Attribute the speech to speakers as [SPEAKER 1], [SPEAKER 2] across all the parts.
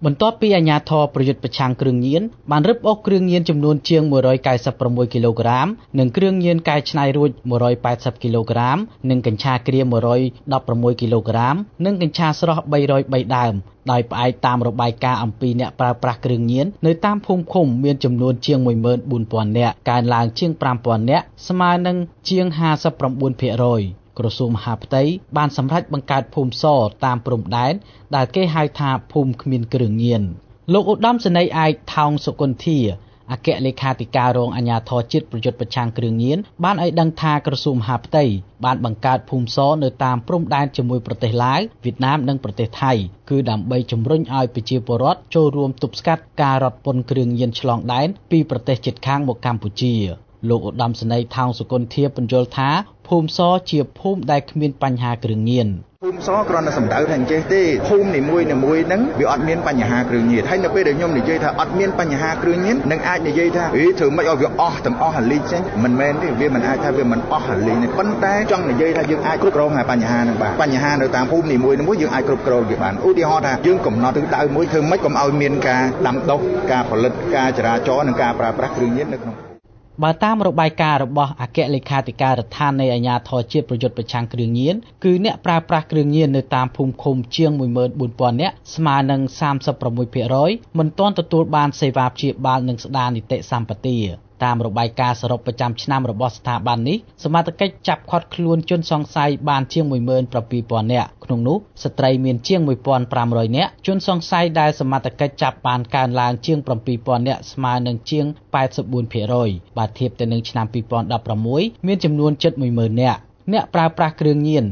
[SPEAKER 1] បន្ទាប់ពីអាជ្ញាធរប្រយុទ្ធប្រឆាំងគ្រឿងញៀនបានរឹបអូសគ្រឿងញៀនចំនួនជាង196គីឡូក្រាមនិងគ្រឿងញៀនកែច្នៃរួច180គីឡូក្រាមនិងកញ្ឆាក្រៀម116គីឡូក្រាមនិងកញ្ឆាស្រស់303ដើមដោយផ្អែកតាមរបាយការណ៍អំពីអ្នកប្រើប្រាស់គ្រឿងញៀននៅតាមភូមិឃុំមានចំនួនជាង 14000 នាក់កើនឡើងជាង 5000 នាក់ស្មើនឹងជាង 59%ក្រសួងមហាផ្ទៃបានសម្រេចបង្កើតភូមិសតាមព្រំដែនដែលគេហៅថាភូមិគ្មានគ្រឿងញៀនលោកឧត្តមសេនីយ៍ឯកថោងសុគន្ធាអគ្គលេខាធិការរងអាជ្ញាធរជាតិប្រយុទ្ធប្រឆាំងគ្រឿងញៀនបានឲ្យដឹងថាក្រសួងមហាផ្ទៃបានបង្កើតភូមិសនៅតាមព្រំដែនជាមួយប្រទេសឡាវវៀតណាមនិងប្រទេសថៃគឺដើម្បីជំរុញឲ្យប្រជាពលរដ្ឋចូលរួមទប់ស្កាត់ការរត់ពន្ធគ្រឿងញៀនឆ្លងដែនពីប្រទេសជិតខាងមកកម្ពុជាលោកឧត្តមសេនីយ៍ថោងសុគន្ធាបញ្យល់ថាភូមិសជាភូមិដែលគ្មានបញ្ហាគ្រឿងញៀន
[SPEAKER 2] ភូមិសគ្រាន់តែសំដៅថាអញ្ចេះទេភូមិនីមួយៗហ្នឹងវាអត់មានបញ្ហាគ្រឿងញៀនហើយនៅពេលដែលខ្ញុំនិយាយថាអត់មានបញ្ហាគ្រឿងញៀននឹងអាចនិយាយថាធ្វើម៉េចឲ្យវាអស់ទាំងអស់អាលីងចេញមិនមែនទេវាមិនអាចថាវាមិនអស់អាលីងទេប៉ុន្តែចង់និយាយថាយើងអាចគ្រប់គ្រងបញ្ហាហ្នឹងបានបញ្ហានៅតាមភូមិនីមួយៗយើងអាចគ្រប់គ្រងវាបានឧទាហរណ៍ថាយើងកំណត់ទិសដៅមួយធ្វើម៉េចកុំឲ្យមានការដាំដុះការផលិតការចរាចរណ៍និងការប្រើប្រាស់គ្រឿងញៀននៅក្នុង
[SPEAKER 1] បើតាមរបាយការណ៍របស់អគ្គលេខាធិការដ្ឋាននៃអាជ្ញាធរជាតិប្រយុទ្ធប្រឆាំងគ្រឿងញៀនគឺអ្នកប្រើប្រាស់គ្រឿងញៀននៅតាមភូមិឃុំជាង 14000 នាក់ស្មើនឹង 36% មិនទាន់ទទួលបានសេវាព្យាបាលនិងស្ដារនីតិសម្បទាតាមរបាយការណ៍សរុបប្រចាំឆ្នាំរបស់ស្ថាប័ននេះសមត្ថកិច្ចចាប់ឃាត់ខ្លួនជនសង្ស័យបានជាង 17000 នាក់ក្នុងនោះស្ត្រីមានជាង 1500 នាក់ជនសង្ស័យដែលសមត្ថកិច្ចចាប់បានកើនឡើងជាង 7000 នាក់ស្មើនឹងជាង 84% បើធៀបទៅនឹងឆ្នាំ 2016 មានចំនួនជិត 10000 នាក់អ្នកប្រើប្រាស់គ្រឿងញៀន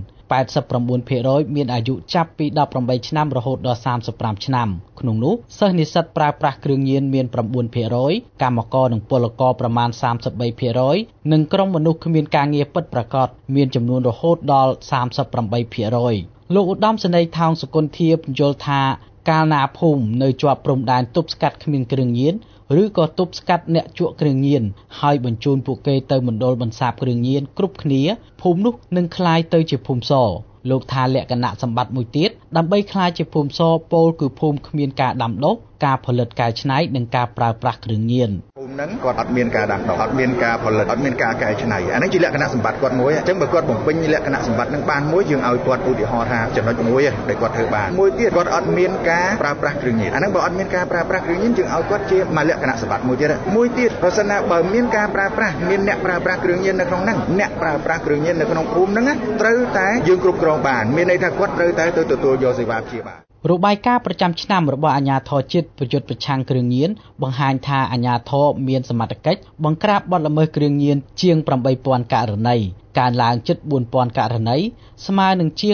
[SPEAKER 1] 89% មានអាយុចាប់ពី18ឆ្នាំរហូតដល់35ឆ្នាំក្នុងនោះសិស្សនិស្សិតប្រើប្រាស់គ្រឿងញៀនមាន 9% កម្មករនិងពលករប្រមាណ 33% និងក្រុមមនុស្សគ្មានការងារពិតប្រាកដមានចំនួនរហូតដល់ 38% លោកឧត្តមសេនីយ៍ថោងសុគន្ធាបញ្យល់ថាកាលណាភូមិនៅជាប់ព្រំដែនទប់ស្កាត់គ្មានគ្រឿងញៀនឬក៏ទប់ស្កាត់អ្នកជក់គ្រឿងញៀនហើយបញ្ជូនពួកគេទៅមណ្ឌលបន្សាបគ្រឿងញៀនគ្រប់គ្នាភូមិនោះនឹងក្លាយទៅជាភូមិសលោកថាលក្ខណៈសម្បត្តិមួយទៀតដើម្បីក្លាយជាភូមិសពោលគឺភូមិគ្មានការដាំដុះការផលិតកែច្នៃនិងការប្រើប្រាស់គ្រឿងញៀន
[SPEAKER 2] ភូមិហ្នឹងគាត់អត់មានការដាំដុះអត់មានការផលិតអត់មានការកែច្នៃអានេះជាលក្ខណៈសម្បត្តិគាត់មួយអញ្ចឹងបើគាត់បំពេញលក្ខណៈសម្បត្តិហ្នឹងបានមួយយើងឲ្យគាត់ឧទាហរណ៍ថាចំណុចមួយដែលគាត់ធ្វើបានមួយទៀតគាត់អត់មានការប្រើប្រាស់គ្រឿងញៀនអាហ្នឹងបើអត់មានការប្រើប្រាស់គ្រឿងញៀនយើងឲ្យគាត់ជាមួយលក្ខណៈសម្បត្តិមួយទៀតប្រសិនណាបើមានការប្រើប្រាស់មានអ្នកប្រើប្រាស់គ្រឿងញៀននៅក្នុងហ្នឹងអ្នកប្រើប្រាស់គ្រឿងញៀននៅក្នុងភូមិហ្នឹងត្រូវតែយើងគ្រប់គ្រងបានមានន័យថាគាត់ត្រូវតែទៅទទួលយកសេវាព្យាបាល
[SPEAKER 1] របាយការណ៍ប្រចាំឆ្នាំរបស់អាជ្ញាធរជាតិប្រយុទ្ធប្រឆាំងគ្រឿងញៀនបង្ហាញថាអាជ្ញាធរមានសមត្ថកិច្ចបង្ក្រាបបទល្មើសគ្រឿងញៀនជាង 8000 ករណីកើនឡើងជិត 4000 ករណីស្មើនឹងជាង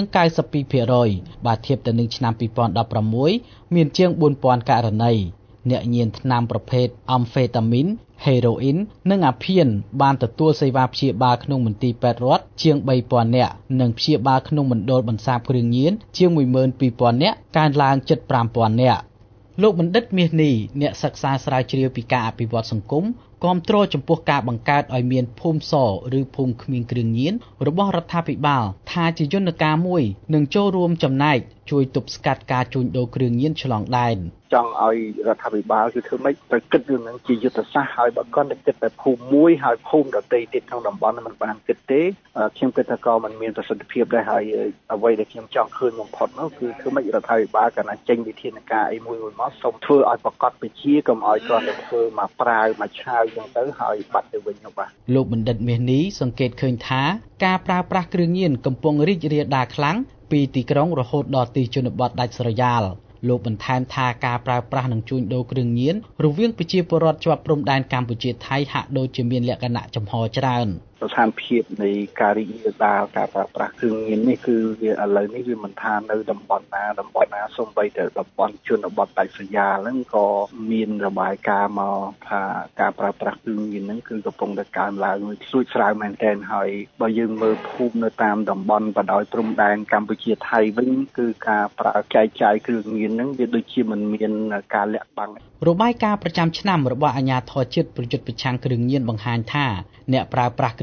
[SPEAKER 1] 92% បើធៀបទៅនឹងឆ្នាំ 2016 មានជាង 4000 ករណីអ្នកញៀនថ្នាំប្រភេទអង់ហ្វេតាមីនហេរ៉ូអ៊ីននិងអាភៀនបានទទួលសេវាព្យាបាលក្នុងមន្ទីរពេទ្យរដ្ឋជាង 3000 នាក់និងព្យាបាលក្នុងមណ្ឌលបន្សាបគ្រឿងញៀនជាង 12000 នាក់កើនឡើងជិត 5000 នាក់លោកបណ្ឌិតមាសនេះអ្នកសិក្សាស្រាវជ្រាវពីការអភិវឌ្ឍសង្គមគាំទ្រចំពោះការបង្កើតឲ្យមានភូមិសឬភូមិគ្មានគ្រឿងញៀនរបស់រដ្ឋាភិបាលថាជាយន្តការមួយនឹងចូលរួមចំណែកជួយទប់ស្កាត់ការជួញដូរគ្រឿងញៀនឆ្លងដែន
[SPEAKER 3] ចង់ឲ្យរដ្ឋាភិបាលគឺធ្វើម៉េចត្រូវគិតរឿងហ្នឹងជាយុទ្ធសាស្ត្រហើយបើគាត់គិតតែភូមិមួយហើយភូមិដទៃទៀតក្នុងតំបន់មិនបានគិតទេខ្ញុំគិតថាក៏มันមានប្រសិទ្ធភាពដែរហើយអ្វីដែលខ្ញុំចង់ឃើញបំផុតនោះគឺធ្វើម៉េចរដ្ឋាភិបាលកណ្ដាលចេញវិធានការអីមួយមកសូមធ្វើឲ្យប្រកបវិជ្ជាកុំឲ្យគ្រាន់តែធ្វើមកប្រាវមកឆាវចឹងទៅហើយបាត់ទៅវិញនោះបាទ
[SPEAKER 1] លោកបណ្ឌិតមាសនេះសង្កេតឃើញថាការប្រើប្រាស់គ្រឿងញៀនកំពុងរីករាលដាលខ្លាំងពីទីក្រុងរហូតដល់ទីជនបទដាច់ស្រយាលលោកបន្ថែមថាការប្រើប្រាស់និងជួញដូរគ្រឿងញៀនរវាងប្រជាពលរដ្ឋជាប់ព្រំដែនកម្ពុជាថៃហាក់ដូចជាមានលក្ខណៈចំហច្រើន
[SPEAKER 3] ស្ថានភាពនៃការរីករាលដាលការប្រើប្រាស់គ្រឿងញៀននេះគឺវាឥឡូវនេះវាមិនថានៅតំបន់ណាសូម្បីតែតំបន់ជនបទដាច់ស្រយាលហ្នឹងក៏មានរបាយការណ៍មកថាការប្រើប្រាស់គ្រឿងញៀនហ្នឹងគឺកំពុងតែកើនឡើងស្រួចស្រាវមែនទែនហើយបើយើងមើលភូមិនៅតាមតំបន់បណ្ដោយព្រំដែនកម្ពុជាថៃវិញគឺការប្រើចែកចាយគ្រឿងញៀនហ្នឹងវាដូចជាមិនមានការលាក់បាំង
[SPEAKER 1] របាយការណ៍ប្រចាំឆ្នាំរបស់អាជ្ញាធរជាតិប្រយុទ្ធប្រឆាំងគ្រឿងញៀនបង្ហាញថាអ្នកប្រើប្រាស់គ្រឿង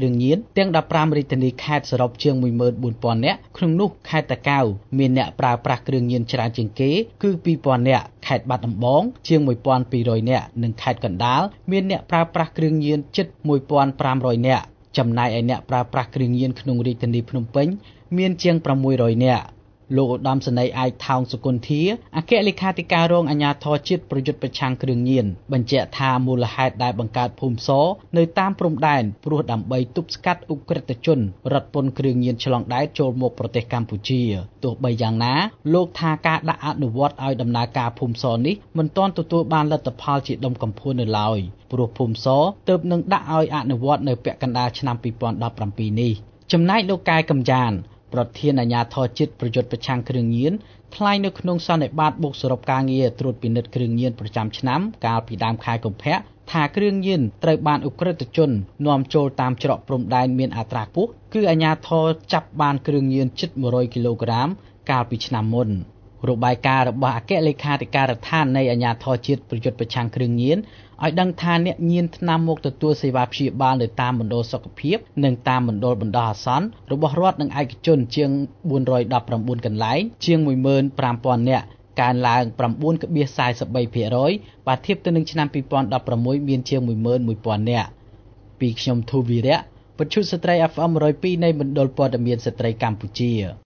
[SPEAKER 1] គ្រឿងញៀនទាំង15រាជធានីខេត្តសរុបជាង 14,000 នាក់ក្នុងនោះខេត្តតាកែវមានអ្នកប្រើប្រាស់គ្រឿងញៀនច្រើនជាងគេគឺ 2,000 នាក់ខេត្តបាត់ដំបងជាង 1,200 នាក់និងខេត្តកណ្ដាលមានអ្នកប្រើប្រាស់គ្រឿងញៀនជិត 1,500 នាក់ចំណែកឯអ្នកប្រើប្រាស់គ្រឿងញៀនក្នុងរាជធានីភ្នំពេញមានជាង 600 នាក់លោកឧត្តមសេនីយ៍ឯកថោងសុគន្ធាអគ្គលេខាធិការរងអាជ្ញាធរជាតិប្រយុទ្ធប្រឆាំងគ្រឿងញៀនបញ្ជាក់ថាមូលហេតុដែលបង្កើតភូមិសនៅតាមព្រំដែនព្រោះដើម្បីទប់ស្កាត់ឧក្រិដ្ឋជនរត់ពន្ធគ្រឿងញៀនឆ្លងដែនចូលមកប្រទេសកម្ពុជាទោះបីយ៉ាងណាលោកថាការដាក់អនុវត្តឲ្យដំណើរការភូមិសនេះមិនទាន់ទទួលបានលទ្ធផលជាដុំកំភួននៅឡើយព្រោះភូមិសទើបនឹងដាក់ឲ្យអនុវត្តនៅពាក់កណ្ដាលឆ្នាំ 2017 នេះចំណែកលោកកែកំចានប្រធានអាជ្ញាធរជាតិប្រយុទ្ធប្រឆាំងគ្រឿងញៀនថ្លែងនៅក្នុងសន្និបាតបូកសរុបការងារត្រួតពិនិត្យគ្រឿងញៀនប្រចាំឆ្នាំកាលពីដើមខែកុម្ភៈថាគ្រឿងញៀនត្រូវបានឧក្រិដ្ឋជននាំចូលតាមច្រកព្រំដែនមានអត្រាខ្ពស់គឺអាជ្ញាធរចាប់បានគ្រឿងញៀនជិត100គីឡូក្រាមកាលពីឆ្នាំមុនរបាយការណ៍របស់អគ្គលេខាធិការដ្ឋាននៃអាជ្ញាធរជាតិប្រយុទ្ធប្រឆាំងគ្រឿងញៀនឲ្យដឹងថាអ្នកញៀនថ្នាំមកទទួលសេវាព្យាបាលនៅតាមមណ្ឌលសុខភាពនិងតាមមណ្ឌលបណ្ដោះអាសន្នរបស់រដ្ឋនិងឯកជនជាង419កន្លែងជាង 15,000 នាក់កើនឡើង 9.43% បើធៀបទៅនឹងឆ្នាំ 2016 មានជាង 11,000 នាក់ពីខ្ញុំធូវីរៈវិទ្យុស្ត្រី FM 102 នៃមណ្ឌលព័ត៌មានស្ត្រីកម្ពុជា